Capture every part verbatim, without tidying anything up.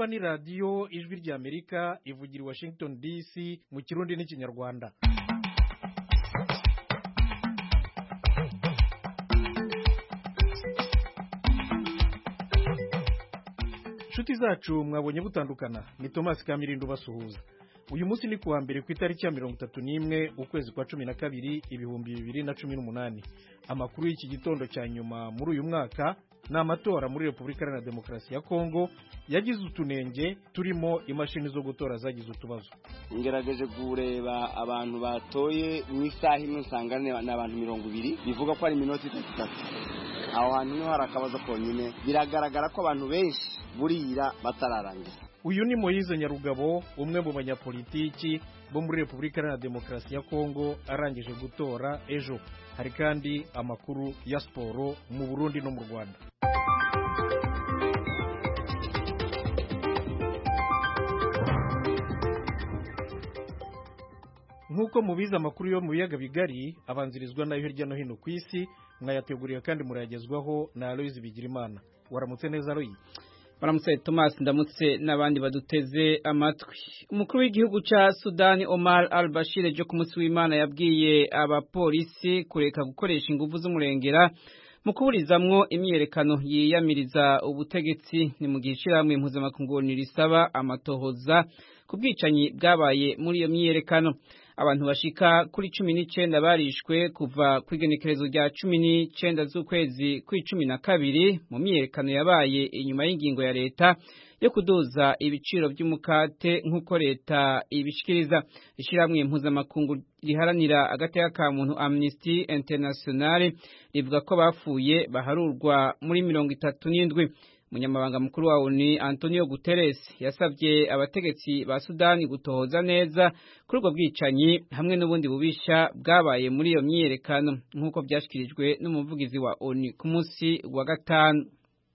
mwumva ni radiyo ijwi ry'Amerika ivugira i Washington D C mu Kirundi n'Ikinyarwanda. Nshuti zacu mwabonye butandukana, ni Thomas Kamirindo basuhuza. Uyu munsi ni kuwa mbere ku itariki ya mirongo itatu n'imwe ukwezi kwa cumi na kabiri ibihumbi bibiri na cumi n'umunani. Amakuru y'iki gitondo cya nyuma muri uyu mwaka ni amatora muri Repubulika Iharanira Demokarasi ya Kongo yagize utunenge turimo imashini zo gutora zagize utubazo. Ngerageje kureba abantu batoye mu isaha imwe usanga n'abantu mirongo ibiri bivuga ko ari minota itatu. Aho hantu niho hari akabazo konyine, biragaragara ko abantu benshi burira batararangiza. Uyu ni Moise Nyarugabo, umwe mu banyapolitiki bo muri Repubulika Iharanira Demokarasi ya Kongo arangije gutora ejo. Hari kandi amakuru ya siporo mu Burundi no mu Rwanda. Nkuko mubiza amakuru yo mu biyaga bigari abanzirizwa nayo hirya no hino ku isi, mwayateguriye kandi murayagezwaho na Aloys Bigirimana. Waramutse neza Aloys? Baramutse Thomas, ndamutse n'abandi baduteze amatwi. Umukuru w'igihugu ca Sudani Omar al-Bashir ejo ku munsi w'Imana yabwiye abapolisi kureka gukoresha ingufu z'umurengera mu kuburizamwo imyerekano yiyamiriza ubutegetsi. Ni mu gihe ishirahamwe mpuzamakungu risaba amatohoza ku bwicanyi bwabaye muri iyo myerekano. Abantu bashika kuri cumi n'icenda barishwe kuva kwigenekerezo rya cumi n'icenda z'ukwezi kw'icumi na kabiri mu myerekano yabaye inyuma y'ingingo ya leta yo kuduza ibiciro by'umukate nk'uko leta ibishikiriza. Ishirahamwe mpuzamakungu riharanira agateka ka muntu Amnesty International rivuga ko bapfuye baharurwa muri mirongo itatu n'indwi. Munyamabanga mukuru wa O N U Antonio Guterres yasabye abategetsi ba Sudani gutohoza neza kuri ubwo bwicanyi hamwe n'ubundi bubisha bwabaye muri iyo myerekano nk'uko byashikirijwe n'umuvugizi wa O N U ku munsi wa gatanu.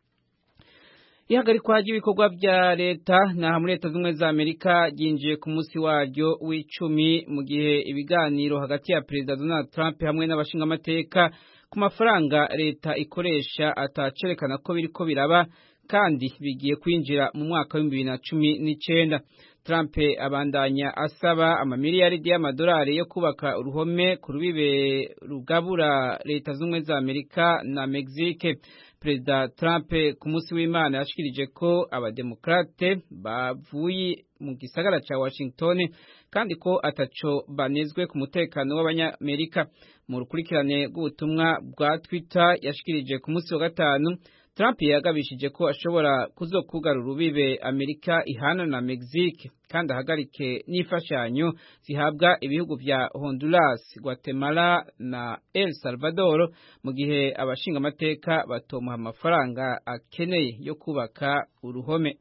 Ihagarikwa ry'ibikorwa bya leta na muri Leta Zunze za Amerika ryinjiye ku munsi waryo w'icumi mu gihe ibiganiro hagati ya Perezida Donald Trump hamwe n'abashingamateka ku mafaranga leta ikoresha atacerekana ko biriko biraba kandi bigiye kwinjira mu mwaka wa bibiri na cumi n'icenda. Trump abandanya asaba amamiliyaridi y'amadolari yo kubaka uruhome ku rubibe rugabura Leta Zunze za Amerika na Mexique. Perezida Trump ku munsi w'Imana yashikirije ko abademokrate bavuye mu gisagara ca Washington kandi ko ataco banezwe ku mutekano w'abanyamerika. Mu rukurikirane rw'ubutumwa bwa Twitter yashikirije ku munsi wa gatanu, Trump yagabishije ko ashobora kuzokugarura urubibe Amerika ihana na Mexique kandi ahagarike n'imfashanyo zihabwa ibihugu vya Honduras, Guatemala na El Salvador mu gihe abashinga amateka batomuha amafaranga akeneye yo kubaka uruhome.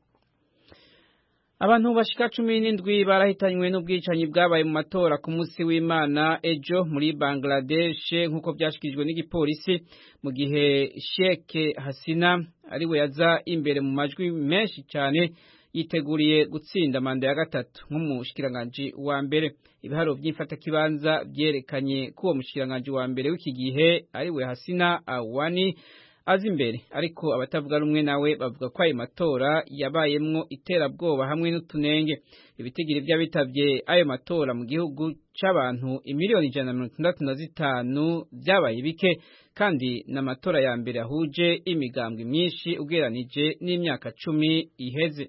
Abantu bashika cumi n'indwi barahitanywe n'ubwicanyi bwabaye mu matora ku munsi w'Imana ejo muri Bangladesh nk'uko byashikirijwe n'igipolisi, mu gihe Sheikh Hasina ariwe yaza imbere mu majwi menshi cyane yiteguriye gutsinda manda ya gatatu nk'umushikiranganje wa mbere. Ibiharo by'imfata kibanza byerekanye ko uwo mushikiranganje wa mbere w'iki gihe ariwe Hasina Awani azi imbere, ariko abatavuga rumwe nawe bavuga ko ayo matora yabayemwo iterabwoba hamwe n'utunenge. Ibitigiri by'abitavye ayo matora mu gihugu c'abantu imiliyoni ijana na mirongo itandatu na zitanu byabaye bike kandi n'amatora ya mbere ahuje imigambwe myinshi ugeranije n'imyaka cumi iheze.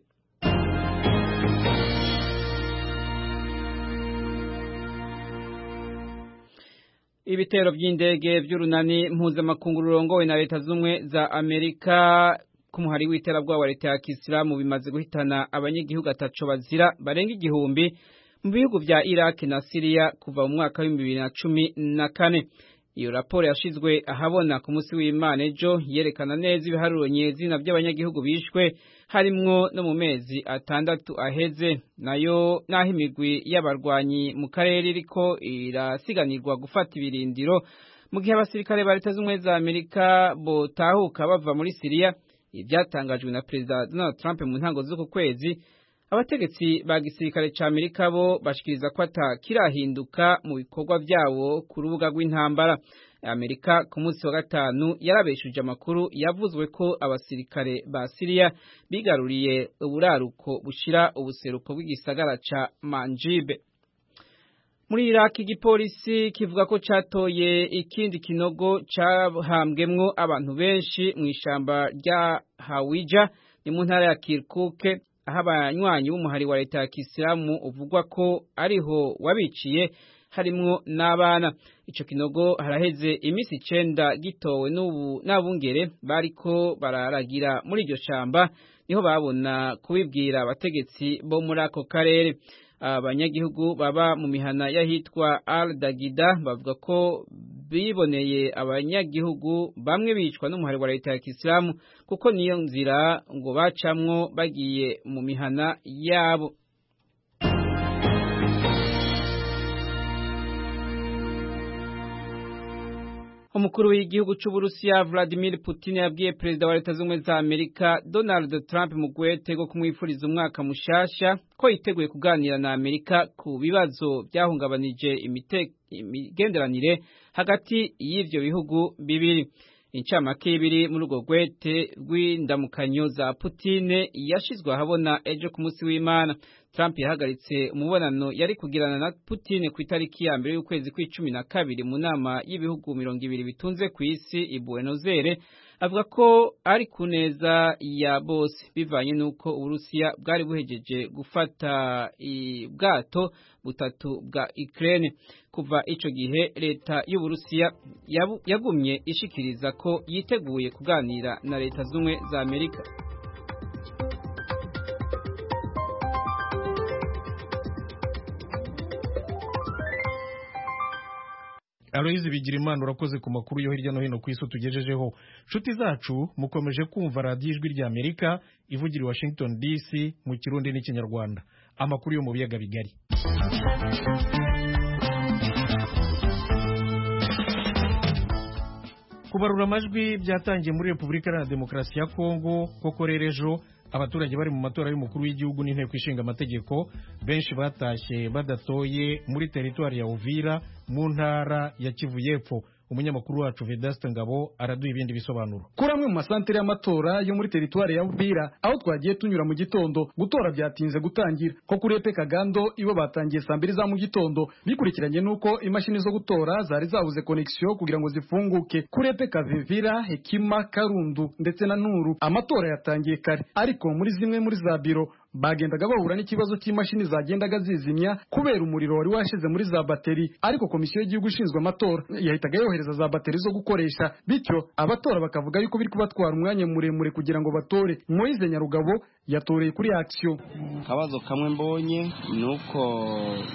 Ibitero by'indege by'urunani mpuzamakungu rurongowe na Leta Zunze za Amerika ku muhari w'iterabwoba wa leta ya Kisilamu bimaze guhitana abanyagihugu ataco bazira barenga igihumbi mu bihugu vya Iraq na Syria kuva mu mwaka wa bibiri na cumi na kane. Iyo raporo yashizwe ahabona ku munsi w'Imana ejo yerekana neza ibiharuro nyezina by'abanyagihugu bishwe harimwo no mu mezi atandatu aheze, nayo naho imigwi y'abarwanyi mu karere iriko irasiganirwa gufata ibirindiro mu gihe abasirikare ba Leta Zunze za Amerika botahuka bava muri Syria. Ibyatangajwe na Perezida Donald Trump mu ntango z'uku kwezi abategetsi ba gisirikare ca Amerika bo bashikiriza ko atakirahinduka mu bikorwa vyabo ku rubuga rw'intambara. Amerika ku munsi wa gatanu yarabeshuje amakuru yavuzwe ko abasirikare ba Syria bigaruriye uburaruko bushira ubuseruko bw'igisagara ca Manjib. Muri Iraq igipolisi kivuga ko catoye ikindi kinogo cahambwemwo abantu benshi mu ishamba rya Hawija ni mu ntara ya Kirkuk, aho abanywanyi b'umuhari wa leta ya Kisilamu uvugwa ko ariho wabiciye harimwo n'abana. Ico kinogo haraheze imisi icenda gitowe n'ubu n'abungere bariko bararagira muri iryo shamba, niho babona kubibwira abategetsi bo muri ako karere. Abanyagihugu baba mu mihana yahitwa Al-Dagida bavuga ko biboneye abanyagihugu bamwe bicwa n'umuhari wa leta ya Kisilamu kuko niyo nzira ngo bacamwo bagiye mu mihana yabo. Umukuru w'igihugu cy'u Burusiya Vladimir Putin yabwiye perezida wa leta z'ubumwe za Amerika Donald Trump mu gwete go kumwifuriza umwaka mushasha ko yiteguye kuganira na Amerika ku bibazo byahungabanije imigenderanire hagati y'ivyo bihugu bibiri. Incamake ibiri muri urwo gwete rw'indamukanyo za Putin yashizwe ahabona ejo ku munsi w'Imana. Trump yahagaritse umubonano yari kugirana na Putin ku itariki ya mbere y'ukwezi kw'icumi na kabiri mu nama y'ibihugu mirongo ibiri bitunze ku isi i Buenos Aires, avuga ko ari ku neza ya bose bivanye n'uko Uburusiya bwari buhejeje gufata ubwato butatu bwa Ukraine. Kuva ico gihe leta y'Uburusiya yagumye ishikiriza ko yiteguye kuganira na leta z'umwe za Amerika. Aloyizi Bigirimana urakoze ku makuru yo hirya no hino ku isi tugejejeho. Nshuti zacu mukomeje kumva radiyo ijwi rya Amerika ivugira i Washington D C mu Kirundi n'Ikinyarwanda. Amakuru yo mu biyaga bigari. Kubarura amajwi byatangiye muri Repubulika Iharanira Demokarasi ya Kongo koko rero ejo abaturage bari mu matora y'umukuru w'igihugu n'inteko ishinga amategeko benshi batashye badatoye muri teritwari ya Uvira mu ntara ya Kivu y'Epfo. Umunyamakuru wacu Vedaste Ngabo araduha ibindi bisobanuro. Kuri amwe mu masantere y'amatora yo muri teritwari ya Uvira aho twagiye tunyura mu gitondo gutora byatinze gutangira ko kuri Epe Kagando ibo batangiye saa mbiri za mu gitondo bikurikiranye nuko imashini zo gutora zari zabuze connection kugira ngo zifunguke. Kuri Epe Kavivira, Hekima, Karundu ndetse na Nuru amatora yatangiye kare, ariko muri zimwe muri za biro bagendaga bahura n'ikibazo cy'imashini zagendaga zizimya kubera umuriro wari washize muri za bateri, ariko komisiyo y'igihugu ishinzwe amatora yahitaga yohereza za bateri zo gukoresha, bityo abatora bakavuga yuko biri kubatwara umwanya muremure kugira ngo batore. Moise Nyarugabo yatoreye kuri action. Kabazo kamwe mbonye nuko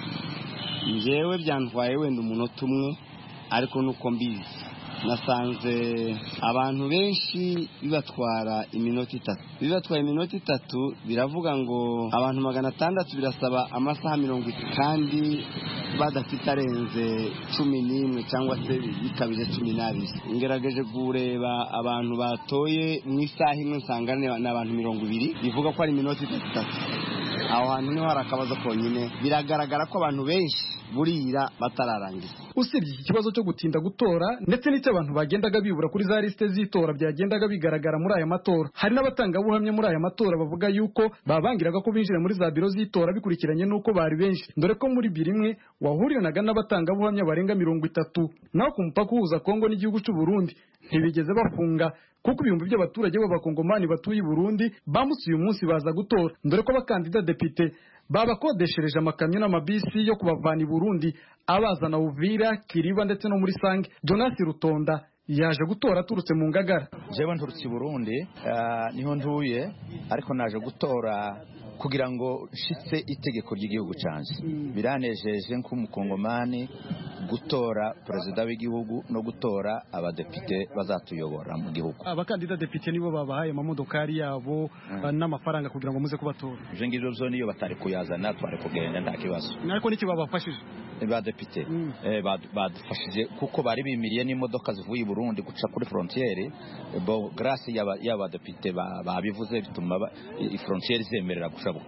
njewe byantwaye wenda umunota umwe, ariko nuko mbizi nasanze abantu benshi bibatwara iminota itatu bibatwara iminota itatu biravuga ngo abantu magana atandatu birasaba amasaha mirongo itatu kandi badafite arenze cumi n'imwe cyangwa se bikabije cumi n'abiri. Ngerageje kureba abantu batoye mu isaha imwe nsanga n'abantu mirongo ibiri bivuga ko ari iminota itatu. Aho hantu niho hari akabazo konyine, biragaragara ko abantu benshi burira batararangiza. Usibye iki kibazo cyo gutinda gutora ndetse n'icyo abantu bagendaga bibura kuri za liste z'itora byagendaga bigaragara muri aya matora, hari n'abatangabuhamya muri aya matora bavuga yuko babangiraga ko binjira muri za biro z'itora bikurikiranye nuko bari benshi, dore ko muri biro imwe wahuriraga n'abatangabuhamya barenga mirongo itatu. Naho ku mupaka uhuza Kongo n'igihugu cy'u Burundi ntibigeze bafunga kuko ibihumbi by'abaturage b'abakongomani batuye i Burundi bamutse uyu munsi baza gutora, dore ko abakandida depite babakodeshereje amakamyo n'amabisi yo kubavana i Burundi abazana Uvira, Kiriba ndetse no muri Sange. Jonas Rutonda yaje gutora aturutse mu Ngagara. Jewe nturutse i Burundi uh, niho ntuye, ariko naje gutora kugira ngo nshitse itegeko ry'igihugu canje. Mm. Biranejeje nk'umukongomani gutora perezida w'igihugu no gutora abadepite bazatuyobora mu gihugu. Abakandida depite nibo babahaye amamodokari yabo mm. n'amafaranga kugira ngo muze kubatora. Je ngivyo byo niyo batari kuyazana twari kugenda nta kibazo. Nariko niki babafashije? Ba depite mm. eh badufashije kuko bari bimiriye n'imodoka zivuye i Burundi guca kuri frontiere, bo grâce yaba yaba depite babivuze bituma i frontiere zemerera gushabuka.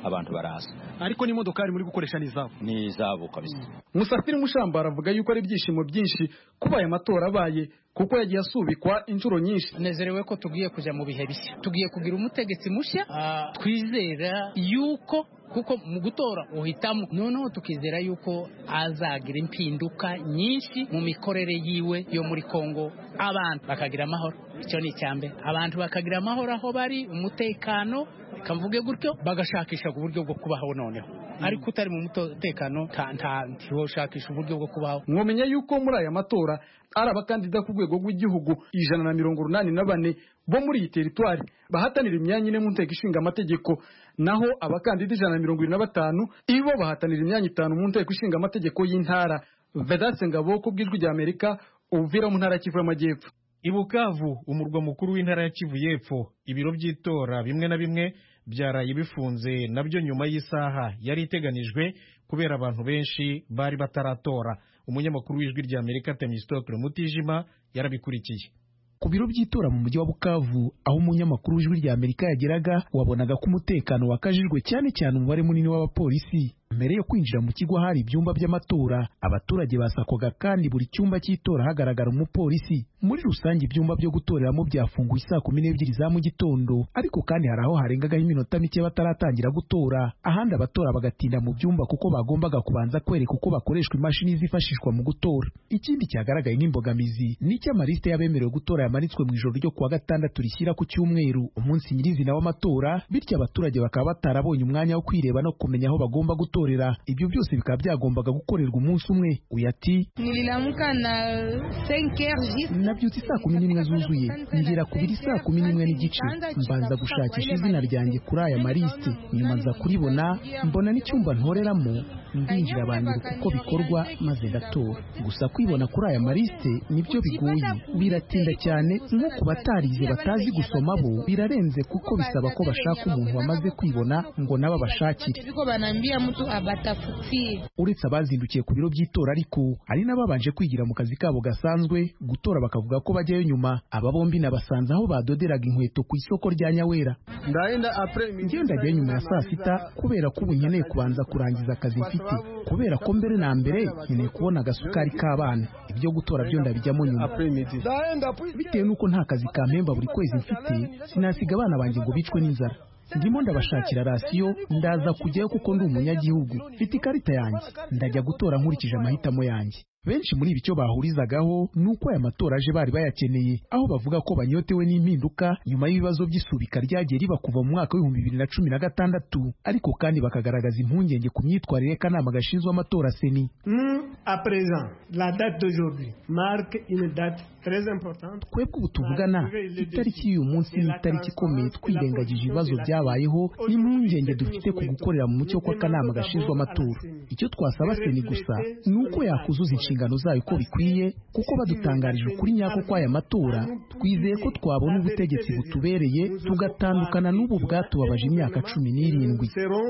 abantu baraza ariko n'imodokari muri gukoresha n'izabo n'izabo kabisa. Musafiri Mushambara avuga yuko ari ibyishimo byinshi kuba aya matora abaye kuko yagiye asubikwa inshuro nyinshi. Nezerewe ko tugiye kuja mu bihe bishya, tugiye kugira umutegetsi mushya, twizera yuko kuko mu gutora uhitamo, noneho tukizera yuko azagira impinduka nyinshi mu mikorere yiwe yo muri Kongo, abantu bakagira amahoro. Icyo ni icyambe, abantu bakagira amahoro aho bari, umutekano kamvuge gutyo, bagashakisha uburyo bwo kubaho noneho. Ariko utari mu mutekano nta ntiwoshakisha uburyo bwo kubaho. Mwomenya yuko muri aya matora ari abakandida ku rwego rw'igihugu ijana na mirongo urunani na bane bo muri iyi teritwari bahatanira imyanya ine mu nteko ishinga amategeko, naho abakandida ijana na mirongo irindwi na batanu ibo bahatanira imyanya itanu mu nteko ishinga amategeko y'intara. Vedaste Ngabo ku bw'ijwi rya Amerika, Uvira mu ntara ya Kivu y'Amajyepfo. I Bukavu, umurwa mukuru w'intara ya Kivu y'Epfo, ibiro by'itora bimwe na bimwe byaraye bifunze nabyo nyuma y'isaha yari iteganijwe kubera abantu benshi bari bataratora. Umunyamakuru w'ijwi rya Amerika Temistokle Mutijima yarabikurikiye. Ku biro by'itora mu mujyi wa Bukavu, aho umunyamakuru w'ijwi rya Amerika yageraga, wabonaga ko umutekano wakajijwe cyane cyane umubare munini w'abapolisi. Mbere yo kwinjira mu kigo hari ibyumba by'amatora, abaturage basakoga kandi buri cyumba cy'itora hagaragara umupolisi. Muri rusange ibyumba byo gutoreramo byafunguye saa kumi n'ebyiri za mu gitondo, ariko kandi hari aho harengagaho iminota mike bataratangira gutora. Ahandi abatora bagatinda mu byumba kuko bagombaga kubanza kwereka uko bakoreshwa imashini zifashishwa mu gutora. Ikindi cyagaragaye nk'imbogamizi ni cy'amaliste y'abemerewe gutora yamanitswe mu ijoro ryo kuwa gatandatu rishyira ku cyumweru, umunsi nyirizina w'amatora, bityo abaturage bakaba batarabonye umwanya wo kwireba no kumenya aho bagomba gutora. Ibyo byose bikaba byagombaga gukorerwa umunsi umwe. Uyu ati nabyutse saa kumi n'imwe zuzuye, ngera ku biri saa kumi n'imwe n'igice, mbanza gushakisha izina ryanjye kuri aya maliste, nyuma nza kuribona, mbona n'icyumba ntoreramo, ndinjira banyiruka uko bikorwa maze ndatora. Gusa kwibona kuri aya maliste nibyo bigoye, biratinda cyane, nko ku batarize batazi gusoma bo birarenze kuko bisaba ko bashaka umuntu wamaze kwibona ngo nabo bashakire. Uretse abazindukiye ku biro by'itora ariko hari n'ababanje kwigira mu kazi kabo gasanzwe gutora bakavuga ko bajyayo nyuma. Aba bombi nabasanze aho badoderaga inkweto ku isoko rya Nyawera. Njyewe ndajyayo nyuma ya saa sita kubera ko ubu nkeneye kubanza kurangiza akazi mfite, kubera ko mbere na mbere nkeneye kubona agasukari k'abana. Ibyo gutora byo ndabijyamo nyuma. Bitewe n'uko nta kazi kampemba buri kwezi mfite, sinasiga abana banjye ngo bicwe n'inzara. Ndimo ndabashakira rasiyo, ndaza kujyayo kuko ndi umunyagihugu, mfite ikarita yanjye, ndajya gutora nkurikije amahitamo yanjye. Benshi muri ibi cyo bahurizagaho nuko aya matora aje bari bayakeneye, aho bavuga ko banyotewe n'impinduka nyuma y'ibibazo by'isubika ryagiye riba kuva mu mwaka w'ibihumbi bibiri na cumi na gatandatu, ariko kandi bakagaragaza impungenge ku myitwarire y'akanama gashinzwe amatora seni. À présent, la date d'aujourd'hui marque une date très importante. Kwebwe ubu tuvugana, itariki y'uyu munsi ni itariki ikomeye twirengagije ibibazo byabayeho n'impungenge dufite ku gukorera mu mucyo kw'akanama gashinzwe amatora. Icyo twasaba seni gusa ni uko yakuzuza inshingano zayo uko bikwiye, kuko badutangarije ukuri nyako kw'aya matora, twizeye ko twabona ubutegetsi butubereye tugatandukana n'ubu bwatubabaje imyaka cumi n'irindwi.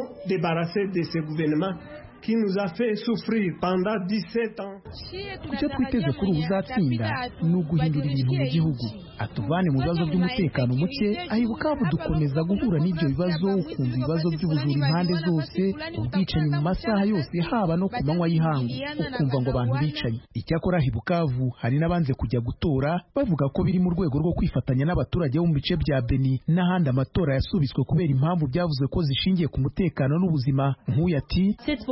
Qui nous a fait souffrir pendant dix-sept ans. Icyo twiteze kuri ubu uzatsinda ni uguhindura ibintu mu gihugu, atuvane mu bibazo by'umutekano muke. Aho i Bukavu dukomeza guhura n'ibyo bibazo, ukumva ibibazo by'ubujura impande zose, ubwicanyi mu masaha yose haba no ku manywa y'ihangu, ukumva ngo abantu bicaye. Icyakora aho i Bukavu hari n'abanze kujya gutora bavuga ko biri mu rwego rwo kwifatanya n'abaturage bo mu bice bya Beni n'ahandi amatora yasubitswe kubera impamvu byavuze ko zishingiye ku mutekano n'ubuzima. Nk'uyu ati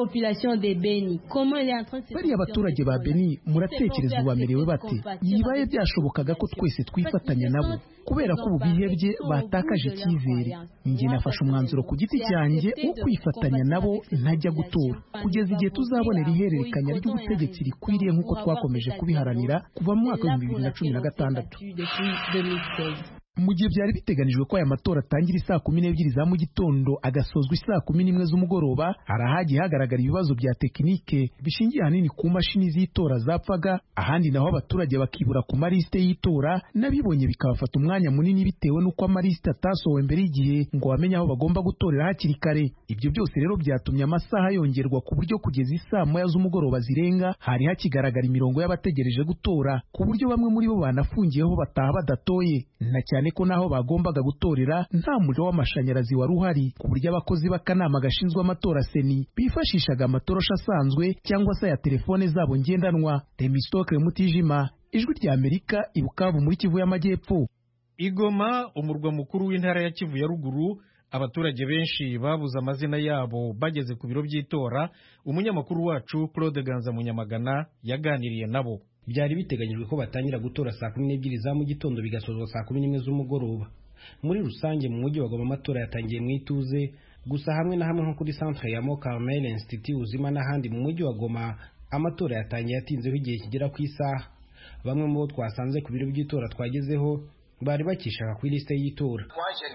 bariya abaturage ba Beni muratekereza ubu bamerewe bate? Yibaye byashobokaga ko twese twifatanya nabo, kubera ko ubu bihebye batakaje icyizere. Njye nafashe umwanzuro ku giti cyanjye wo kwifatanya nabo ntajya gutora kugeza igihe tuzabonera ihererekanya ry'ubutegetsi rikwiriye nk'uko twakomeje kubiharanira kuva mu mwaka w'ibihumbi bibiri na cumi na gatandatu. Mu gihe byari biteganijwe ko aya matora atangira isaa kumi n'ebyiri za mu gitondo agasozwa isaa kumi n'imwe z'umugoroba, hari ahagiye hagaragara ibibazo bya tekinike bishingiye ahanini ku mashini z'itora zapfaga, ahandi naho abaturage bakibura ku malisite y'itora, n'abibonye bikabafata umwanya munini bitewe n'uko amalisite atasohowe mbere y'igihe ngo bamenye aho bagomba gutorera hakiri kare. Ibyo byose rero byatumye amasaha yongerwa ku buryo kugeza isaa moya z'umugoroba zirenga hari hakigaragara imirongo y'abategereje gutora, ku buryo bamwe muri bo banafungiyeho bataha badatoye, na cyane cyane ko naho bagombaga gutorera nta muriro w'amashanyarazi wari uhari ku buryo abakozi b'akanama gashinzwe amatora seni bifashishaga amatoroshi asanzwe cyangwa se ya telefone zabo ngendanwa. Temistokle Mutijima, Ijwi rya Amerika, i Bukavu muri Kivu y'Amajyepfo. Igoma, umurwa mukuru w'intara ya Kivu ya ruguru, abaturage benshi babuze amazina yabo bageze ku biro by'itora. Umunyamakuru wacu Claude Ganza Munyamagana yaganiriye nabo. Byari biteganyijwe ko batangira gutora saa kumi n'ebyiri za mu gitondo bigasozwa saa kumi n'imwe z'umugoroba. Muri rusange mu mujyi wa Goma amatora yatangiye mu ituze, gusa hamwe na hamwe nko kuri centre ya Mo Carmel Institute Uzima n'ahandi mu mujyi wa Goma amatora yatangiye yatinzeho igihe kigera ku isaha. Bamwe mu bo twasanze ku biro by'itora twagezeho bari bakishaka kuri liste y'itora.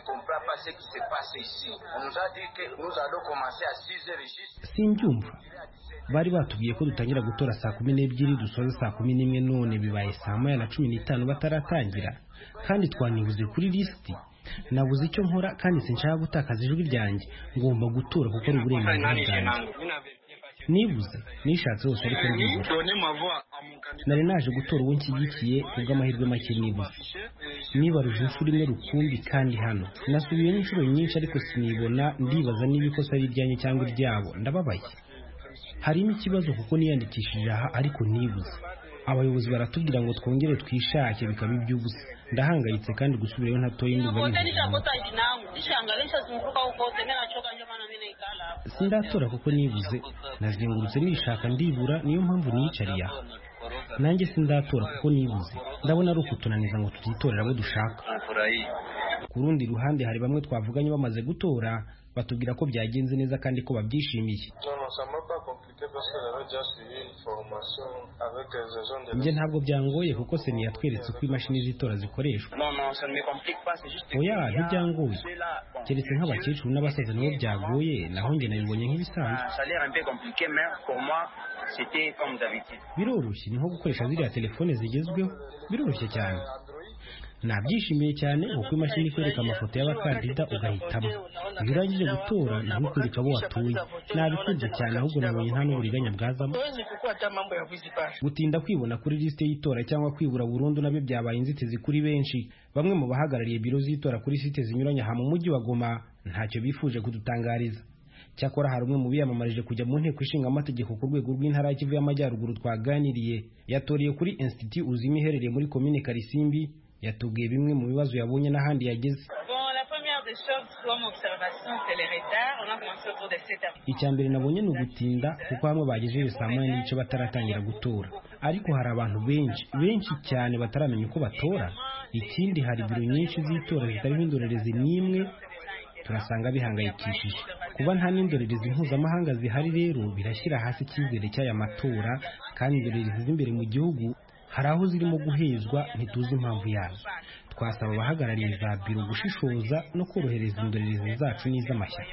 Simbyumva, bari batubwiye ko dutangira gutora saa kumi n'ebyiri dusoze saa kumi n'imwe, none bibaye saa moya na cumi n'itanu bataratangira, kandi twanibuze kuri listi. Nabuze icyo nkora kandi sinshaka gutakaza ijwi ryanjye, ngomba gutora kuko ari uburenganzira bwanjye. Nibuze nishatse hose ariko ndibura. Nari naje gutora uwo nshyigikiye kubw'amahirwe make nibuze. Nibaruje inshuro imwe rukumbi kandi hano nasubiye n'inshuro nyinshi ariko sinibona, ndibaza niba ikosa ari iryanjye cyangwa iryabo. Ndababaye, harimo ikibazo kuko niyandikishije aha ariko nibuze. Abayobozi baratubwira ngo twongere twishake bikaba iby'ubusa. Ndahangayitse kandi gusubirayo ntatoye ndumva sindatora kuko nibuze. Nazengurutse nishaka ndibura, niyo mpamvu niyicariye aha. Nanjye sindatora kuko nibuze. Ndabona ari ukutunaniza ngo tutitorera abo dushaka. Ku rundi ruhande hari bamwe twavuganye bamaze gutora batubwira ko byagenze neza kandi ko babyishimiye. Nje ntabwo byangoye kuko seni yatweretse uko imashini z'itora zikoreshwa. Oya, ntibyangoye, keretse nk'abakecuru n'abasaza nabo byagoye, naho nge nabibonye nk'ibisanzwe. Biroroshye, ni nko gukoresha ziriya telefone zigezweho, biroroshye cyane. Nabyishimiye cyane kuko imashini ikwereka amafoto y'abakandida ugahitamo. Iyo urangije gutora naho ikwereka abo watuye. Nabikunze cyane, ahubwo nabonye nta n'uburiganya bwazamo. Gutinda kwibona kuri liste y'itora cyangwa kwibura burundu nabyo byabaye inzitizi kuri benshi. Bamwe mu bahagarariye biro z'itora kuri site zinyuranye aha mu mujyi wa Goma ntacyo bifuje kudutangariza. Cyakora hari umwe mu biyamamarije kujya mu nteko ishinga amategeko ku rwego rw'intara ya Kivu y'Amajyaruguru twaganiriye, yatoreye kuri Institut Uzima iherereye muri commune Karisimbi. Yatubwiye bimwe mu bibazo yabonye n'ahandi yageze. Icya mbere nabonye ni ugutinda kuko hamwe bagejeje saa moya n'igice bataratangira gutora, ariko hari abantu benshi benshi cyane bataramenya uko batora. Ikindi hari biro nyinshi z'itora zitariho indorerezi n'imwe, turasanga bihangayikishije. Kuba nta n'indorerezi mpuzamahanga zihari rero birashyira hasi icyizere cy'aya matora, kandi indorerezi z'imbere mu gihugu hari aho zirimo guhezwa, ntituzi impamvu yazo. Twasaba abahagarariye za biro gushishoza no korohereza indorerezi zacu n'iz'amashyaka.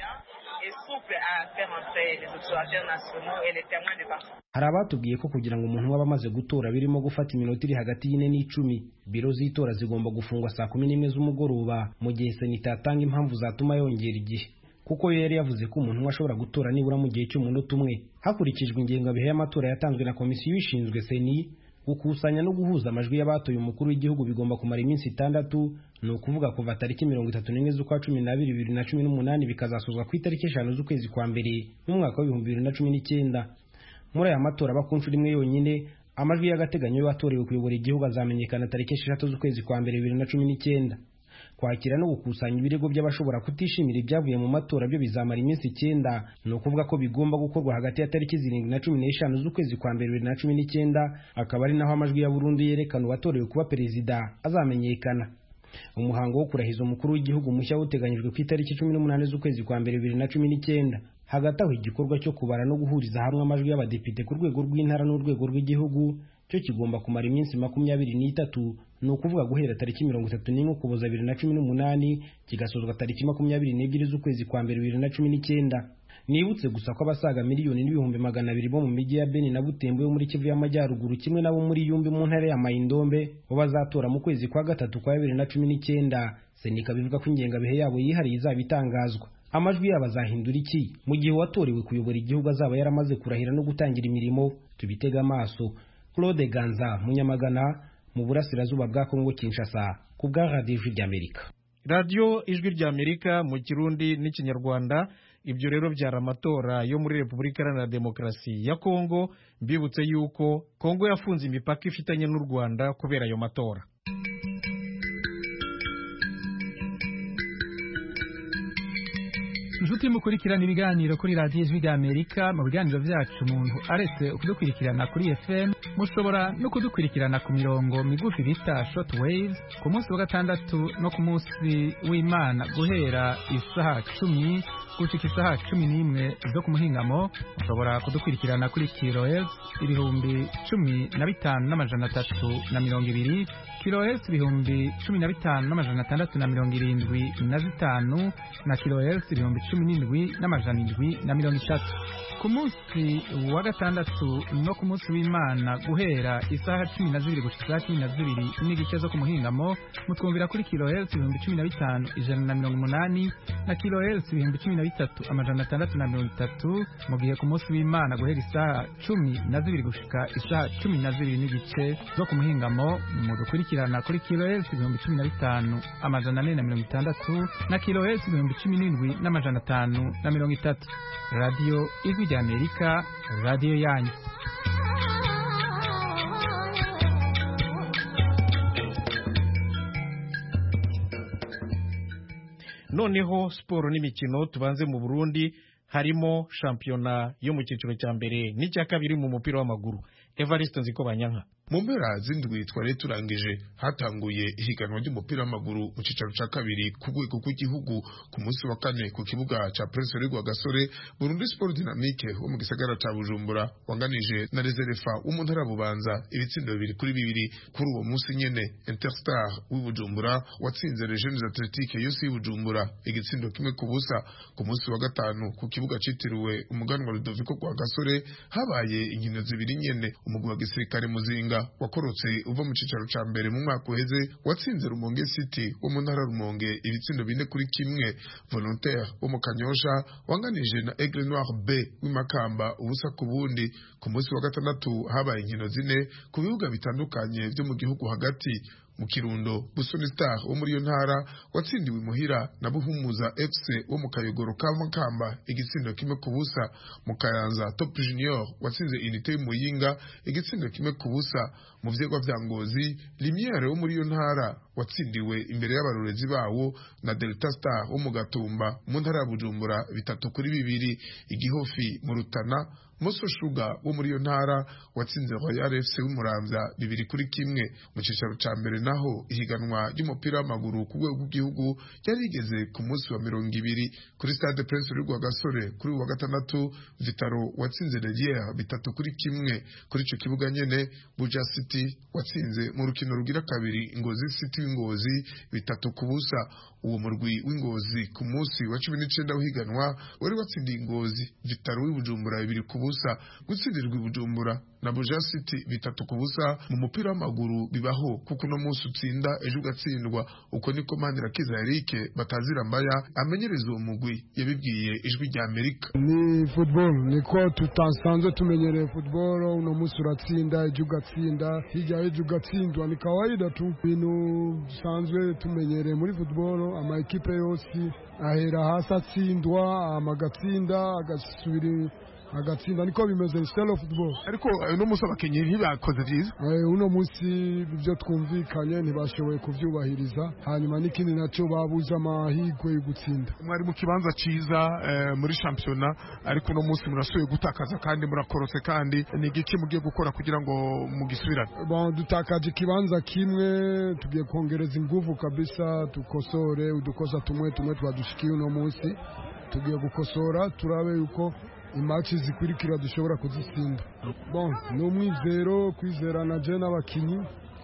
Hari abatubwiye ko kugira ngo umuntu waba amaze gutora birimo gufata iminota iri hagati y'ine n'icumi. Biro z'itora zigomba gufungwa saa kumi n'imwe z'umugoroba, mu gihe seni itatanga impamvu zatuma yongera igihe, kuko yo yari yavuze ko umuntu ashobora gutora nibura mu gihe cy'umunota umwe. Hakurikijwe ingengabihe y'amatora yatanzwe na komisiyo ishinzwe seni, gukusanya no guhuza amajwi y'abatoye umukuru w'igihugu bigomba kumara iminsi itandatu, ni ukuvuga kuva tariki mirongo itatu n'imwe z'ukwa cumi n'abiri bibiri na cumi n'umunani bikazasozwa ku itariki eshanu z'ukwezi kwa mbere mu mwaka w'ibihumbi bibiri na cumi n'icyenda. Muri aya matora aba ku nshuro imwe yonyine, amajwi y'agateganyo y'abatorewe kuyobora igihugu azamenyekana tariki esheshatu z'ukwezi kwa mbere bibiri na cumi n'icyenda. Kwakira no gukusanya ibirego by'abashobora kutishimira ibyavuye mu matora byo bizamara iminsi icyenda, ni ukuvuga ko bigomba gukorwa hagati ya tariki zirindwi na cumi n'eshanu z'ukwezi kwa mbere bibiri na cumi n'icyenda, akaba ari naho amajwi ya burundu yerekana uwatorewe kuba perezida azamenyekana. Umuhango wo kurahiza umukuru w'igihugu mushya uteganyijwe ku itariki cumi n'umunani z'ukwezi kwa mbere bibiri na cumi n'icyenda. Hagati aho igikorwa cyo kubara no guhuriza hamwe amajwi y'abadepite ku rwego rw'intara n'urwego rw'igihugu cyo kigomba kumara iminsi makumyabiri n'itatu, ni ukuvuga guhera tariki mirongo itatu n'imwe Ukuboza bibiri na cumi n'umunani kigasozwa tariki makumyabiri n'ebyiri z'ukwezi kwa mbere bibiri na cumi n'icyenda. Nibutse gusa ko abasaga miliyoni n'ibihumbi magana abiri bo mu mijyi ya Beni na Butembo yo muri Kivu y'Amajyaruguru kimwe nabo muri Yumbi mu ntara ya Maindombe bo bazatora mu kwezi kwa gatatu kwa bibiri na cumi n'icyenda. Senika bivuga ko ingengabihe yabo yihariye izaba itangazwa. Amajwi yabo azahindura iki mu gihe uwatorewe kuyobora igihugu azaba yaramaze kurahira no gutangira imirimo? Tubitega amaso. Claude Ganza Munyamagana mu burasirazuba bwa Kongo Kinshasa. Ku bwa Radio Ijwi ry'Amerika. Radio Ijwi ry'Amerika mu Kirundi n'Ikinyarwanda. Ibyo rero byari amatora yo muri Repubulika Iharanira Demokarasi ya Kongo. Mbibutse yuko Kongo yafunze imipaka ifitanye n'u Rwanda kubera ayo matora. Inshuti mukurikirana ibiganiro kuri Radio Ijwi ry'Amerika. Mu biganiro byacu umuntu aretse kudukurikirana kuri F M, mushobora no kudukurikirana ku mirongo migufi bita short waves ku munsi wa gatandatu no ku munsi w'Imana guhera isaha cumi gushika isaha cumi n'imwe zo ku muhingamo. Mushobora kudukurikirana kuri kilohertz ibihumbi cumi na bitanu n'amajana atatu na mirongo ibiri, kilohertz ibihumbi cumi na bitanu n'amajana atandatu na mirongo irindwi na zitanu, na kilohertz ibihumbi cumi n'indwi n'amajana indwi na mirongo itatu. Ku munsi wa gatandatu no ku munsi w'Imana guhera isaha cumi na zibiri gushika isaha cumi na zibiri n'igice zo ku muhingamo, mutwumvira kuri kilohertz ibihumbi cumi na bitanu ijana na mirongo umunani, na kilohertz ibihumbi cumi na bitatu amajana atandatu na mirongo itatu, mu gihe ku munsi w'Imana guhera isaha cumi na zibiri gushika isaha cumi na zibiri n'igice zo ku muhingamo, mudukurikirana kuri kilohertz ibihumbi cumi na bitanu amajana ane na mirongo itandatu, na kilohertz ibihumbi cumi n'indwi n'amajana atanu na mirongo itatu. Radio Ijwi ry'Amerika, radio yanyu. Noneho siporo n'imikino, tubanze mu Burundi. Harimo shampiyona yo mu cyiciro cya mbere n'icya kabiri mu mupira w'amaguru. Evariste Nzikobanyanka. Mu mpera z'indwi twari turangije hatanguye ihiganwa ry'umupira w'amaguru mu cicaro ca kabiri ku rwego rw'igihugu ku munsi wa kane ku kibuga ca Prince Rugwa Gasore. Burundi Sport Dynamique wo mu gisagara ca Bujumbura wanganije na Reserva wo mu ntara Bubanza ibitsindo bibiri kuri bibiri. Kuri uwo munsi nyene Interstar w'i Bujumbura watsinze Jeunes Athletique yose y'i Bujumbura igitsindo kimwe ku busa. Ku munsi wa gatanu ku kibuga citiriwe umuganwa Ludovico kwa Gasore habaye inkino zibiri nyene. Umugwi wa gisirikare Muzinga wakorotse uva mu cicaro ca mbere mu mwaka uheze watsinze Rumonge City wo mu ntara Rumonge ibitsindo bine kuri kimwe. Volontaire wo mu Kanyosha wanganije na Aigle Noir B w'imakamba ubusa ku bundi. Ku munsi wa gatandatu habaye inkino zine ku bibuga bitandukanye byo mu gihugu hagati. Mu Kirundo Busoni Star wo muri yo ntara watsindiwe muhira na Buhumuza F C wo mu Kayogoro ka Makamba igitsindo kimwe ku busa. Mu Kayanza Top Junior watsinze Unité y'Umuyinga igitsindo kimwe ku busa. Mu vyegwa vya Ngozi Limiere wo muri yo ntara watsindiwe imbere y'abarorezi bawo na Delta Star wo mu Gatumba mu ntara ya Bujumbura bitatu kuri bibiri. Igihofi mu Rutana Moso Sugar wo muri yo ntara watsinze Royal F C w'Umuramvya bibiri kuri kimwe. Mu cicaro ca mbere naho ihiganwa ry'umupira w'amaguru ku rwego rw'igihugu yarigeze ku munsi wa mirongo ibiri kuri Stade Prince Rugwa Gasore. Kuri uwa gatandatu Vitaro watsinze Relier bitatu kuri kimwe. Kuri ico kibuga nyene Buja City watsinze mu rukino rugira kabiri Ngozi City w'Ingozi bitatu ku busa. Uwo murwi w'Ingozi ku munsi wa cumi n'icenda w'ihiganwa wari watsindiye Ingozi Vitaro w'Ibujumbura bibiri ku busa. Gutsindirwa Ibujumbura na Buja City bitatu ku busa mu mupira w'amaguru bibaho kuko no munsi utsinda ejo ugatsindwa. Uko niko Manirakiza Eric batazira mbaya amenyereza uwo mugwi yabibwiye Ijwi rya Amerika. Ni football niko tutansanzwe tumenyereye football, uno munsi uratsinda ejo ugatsinda hirya ejo ugatsindwa, ni kawaida tu bintu dusanzwe tumenyereye muri football. Ama ekipe yose ahera hasi atsindwa amagatsinda agasubira agatsinda, niko bimeze style of football. Ariko uno munsi abakenyi ntibakoze vyiza. Eh uno munsi bivyo twumvikanye ntibashoboye kuvyubahiriza, hanyuma n'ikindi naco babuza amahigwe yo gutsinda. Mwari mu kibanza ciza eh, muri championnat, ariko uno munsi murasuye gutakaza kandi murakorotse, kandi ni igiki mugiye gukora kugira ngo mugisubirane? Bon, dutakaje kibanza kimwe, tugiye kongereza inguvu kabisa, tukosore udukosa tumwe tumwe twadushikiye uno munsi, tugiye gukosora turabe yuko imachi zikurikira dushobora kuzitsinda. Bon, no mwizero kwizerana je n'abakinyi,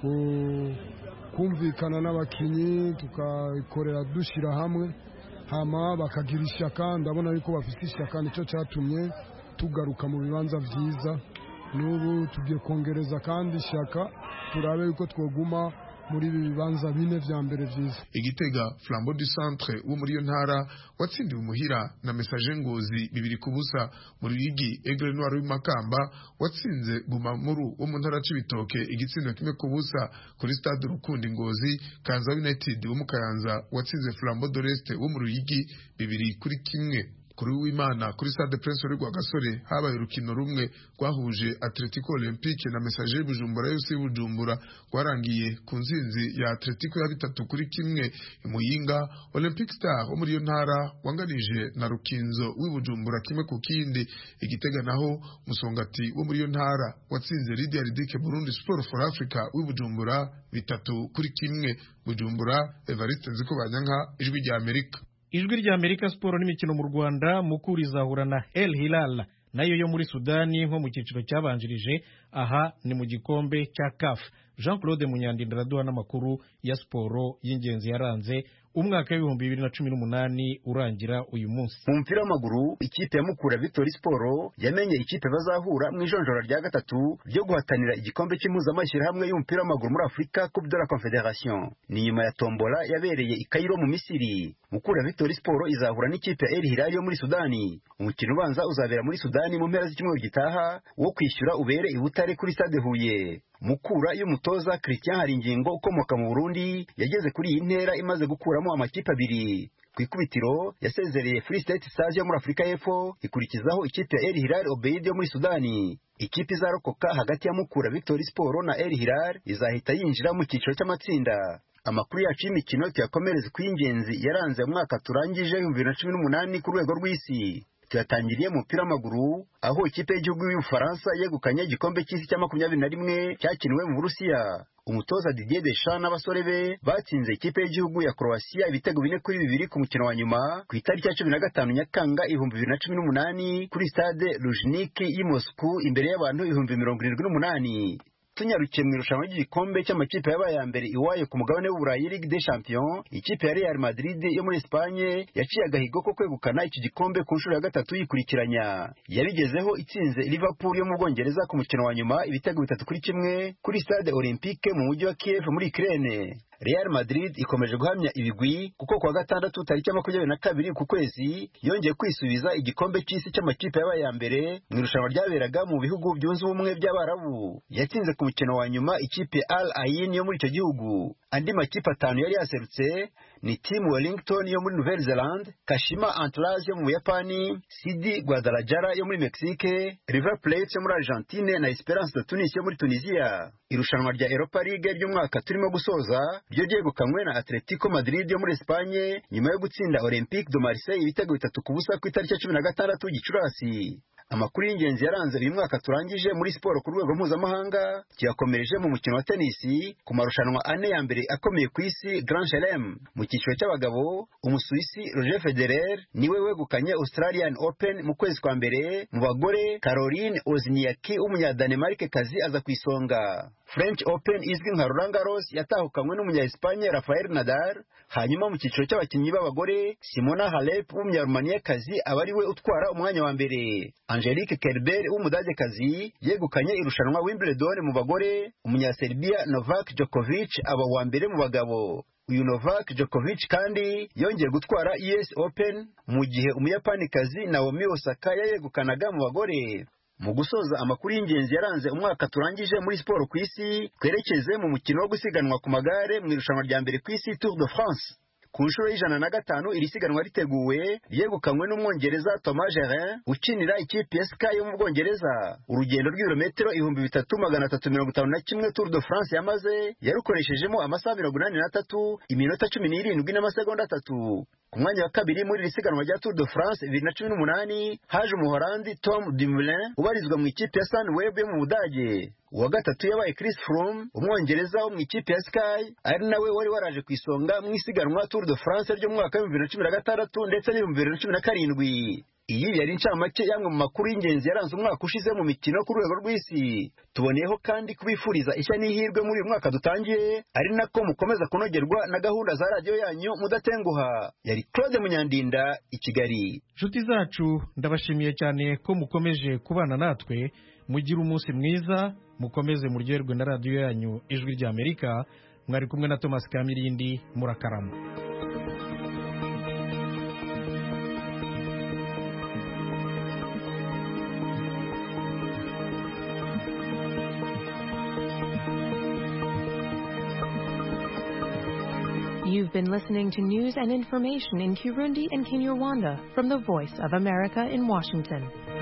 kumvikana n'abakinyi tukakorera dushira hamwe, hama bakagira ishaka. Ndabona yuko bafite ishaka, nico cyatumye tugaruka mu bibanza vyiza. N'ubu tugiye kongereza kandi ishaka, turabe yuko twoguma muri ibi bibanza bine vya mbere vyiza. Igitega Flambeau du Centre wo muri iyo ntara watsindiwe umuhira na Message Ngozi bibiri ku busa. Mu Ruyigi Aigle Noir w'Imakamba watsinze Bumamuru wo mu ntara c'Ibitoke igitsindo kimwe ku busa. Kuri Stade Rukundi Ngozi Kanza United wo mu Kayanza watsinze Flambeau de l'Est wo mu Ruyigi bibiri kuri kimwe. Kuri w'Imana kuri Stade Prince Rugwa Gasore habaye urukino rumwe rwahuje Atletico Olympique na Messager Bujumbura yose Bujumbura rwarangiye ku nzinzi ya Atletico ya bitatu kuri kimwe. Imuyinga Olympic Star wo muri iyo ntara wanganije na Rukinzo w'Ibujumbura kimwe ku kindi. Igitega naho Musongati wo muri iyo ntara watsinze Lydia Ridike Burundi Sport for Africa w'Ibujumbura bitatu kuri kimwe. Bujumbura Evariste Nzikobanyanka Ijwi rya Amerika. Ijwi rya Amerika Sport n'imikino mu Rwanda Mukura izahura na El Hilal nayo yo muri Sudani nko mu cyiciro cyabanjirije. Aha ni mu gikombe cya C A F. Jean Claude Munyandinda raduha n'amakuru ya sport y'ingenzi yaranze umwaka w'ibihumbi bibiri na cumi n'umunani urangira uyu munsi. Mu mupira w'amaguru ikipe ya Mukura Victory Sport yamenye ikipe bazahura mu ijonjora rya gatatu ryo guhatanira igikombe cy'impuzamashyirahamwe y'umupira w'amaguru muri Afrika Coupe de la Confédération. Ni nyuma ya tombola yabereye i Cairo mu Misiri. Mukura Victory Sport izahura n'ikipe ya El Hilal yo muri Sudani. Umukino ubanza uzabera muri Sudani mu mpera z'icyumweru gitaha wo kwishyura ubere i Butare kuri Stade Huye. Mukura y'umutoza Christian Haringingo ukomoka mu Burundi yageze kuri iyi ntera imaze gukuramo amakipe abiri. Ku ikubitiro yasezereye Free State Stars yo muri Afrika y'Epfo ikurikizaho ikipe ya El Hilal Obeid yo muri Sudani. Ikipe izarokoka hagati ya Mukura Victory Sport na El Hilal izahita yinjira mu cyiciro cy'amatsinda. Amakuru yacu y'imikino tuyakomereze ku y'ingenzi yaranze umwaka turangije bibiri na cumi n'umunani ku rwego rw'isi. Tuyatangiriye mu mupira w'amaguru aho ikipe y'igihugu y'Ubufaransa yegukanye igikombe cy'isi cya makumyabiri na rimwe cyakiniwe mu Burusiya. Umutoza Didier Deschamps n'abasore be batsinze ikipe y'igihugu ya Croatia ibitego bine kuri bibiri ku mukino wa nyuma ku itariki ya cumi na gatanu Nyakanga ibihumbi bibiri na cumi n'umunani kuri Stade Luzhniki y'i Moscow imbere y'abantu ibihumbi mirongo irindwi n'umunani. Tunyarukiye mu irushanwa ry'igikombe cy'amakipe yabaye ya mbere iwayo ku mugabane w'Uburayi Ligue des Champions, ikipe ya Real Madrid yo muri Espagne yaciye agahigo ko kwegukana iki gikombe ku nshuro ya gatatu yikurikiranya. Yabigezeho itsinze Liverpool yo mu Bwongereza ku mukino wa nyuma ibitego bitatu kuri kimwe kuri Stade Olympique mu mujyi wa Kiev muri Ukraine. Real Madrid ikomeje guhamya ibigwi kuko kwa gatandatu tariki ya makumyabiri na kabiri ku kwezi yongeye kwisubiza igikombe cy'isi cy'amakipe yabaye ya mbere mu irushanwa ryaberaga mu bihugu byunze ubumwe by'Abarabu. Yatsinze ku mukino wa nyuma ikipe Al Ain yo muri icyo gihugu. Andi makipe atanu yari yaserutse ni Team Wellington yo muri Nouvelle-Zélande, Kashima Antlers yo mu Buyapani, Sidi Guadalajara yo muri Mexique, River Plate yo muri Argentine na Esperance de Tunis yo muri Tunisia. Irushanwa rya Europa League ry'umwaka turimo gusoza ryo ryegukanywe na Atletico Madrid yo muri Espagne nyuma yo gutsinda Olympique de Marseille ibitego bitatu ku busa ku itariki ya cumi na gatandatu Gicurasi. Amakuru y'ingenzi yaranze uyu mwaka turangije muri siporo ku rwego mpuzamahanga kiyakomereje mu mukino wa tenisi ku marushanwa ane ya mbere akomeye ku isi Grand Chelem. Mu cyiciro cy'abagabo Umusuwisi Roger Federer niwe wegukanye Australian Open mu kwezi kwa mbere. Mu bagore Caroline Wozniacki w'umunyadanemarke kazi aza ku isonga. French Open izwi nka Roland Garros yatahukanywe n'umunya-Espagne Rafael Nadal. Hanyuma mu cyiciro cy'abakinnyi b'abagore Simona Halep w'umunyarumaniya kazi aba ari we utwara umwanya wa mbere. Angelique Kerber w'umudage kazi yegukanye irushanwa Wimbledon mu bagore. Umunya-Serbia Novak Djokovic aba wa mbere mu bagabo. Uyu Novak Djokovic kandi yongeye gutwara U S Open mu gihe umuyapani kazi Naomi Osaka yegukanaga mu bagore. Mu gusoza amakuru y'ingenzi yaranze umwaka turangije muri siporo ku isi, twerekeze mu mukino wo gusiganwa ku magare mu irushanwa rya mbere ku isi Tour de France. Ku nshuro y'ijana na gatanu iri siganwa riteguwe ryegukanywe n'umwongereza Thomas Gerin ukinira ikipe ya Sky yo mu Bwongereza. Urugendo rw'ibirometero ibihumbi bitatu magana atatu mirongo itanu na kimwe Tour de France yamaze yarukoreshejemo amasaha mirongo inani n'atatu iminota cumi n'irindwi n'amasegonda atatu. Ku mwanya wa kabiri muri iri siganwa rya Tour de France bibiri na cumi n'umunani haje umuholandi Tom Dumoulin ubarizwa mu ikipe ya Sunweb yo mu Budage. Uwa gatatu yabaye Chris Froome umwongereza wo mu ikipe ya Sky ari nawe wari waraje ku isonga mu isiganwa Tour de France ryo mu mwaka wa bibiri na cumi na gatandatu ndetse n'ibihumbi bibiri na cumi na karindwi. Iyi yari incamake yamwe mu makuru y'ingenzi yaranze umwaka ushize mu mikino ku rwego rw'isi. Tuboneyeho kandi kubifuriza ishya n'ihirwe muri uyu mwaka dutangiye, ari nako mukomeza kunogerwa na gahunda za radiyo yanyu mudatenguha. Yari Claude Munyandinda i Kigali. Nshuti zacu ndabashimiye cyane ko mukomeje kubana natwe. Mugira umunsi mwiza, mukomeze muryoherwe na radiyo yanyu Ijwi ry'Amerika. mwari kumwe na Thomas Kamirindi. Murakarama. You've been listening to news and information in Kirundi and Kinyarwanda from the Voice of America in Washington.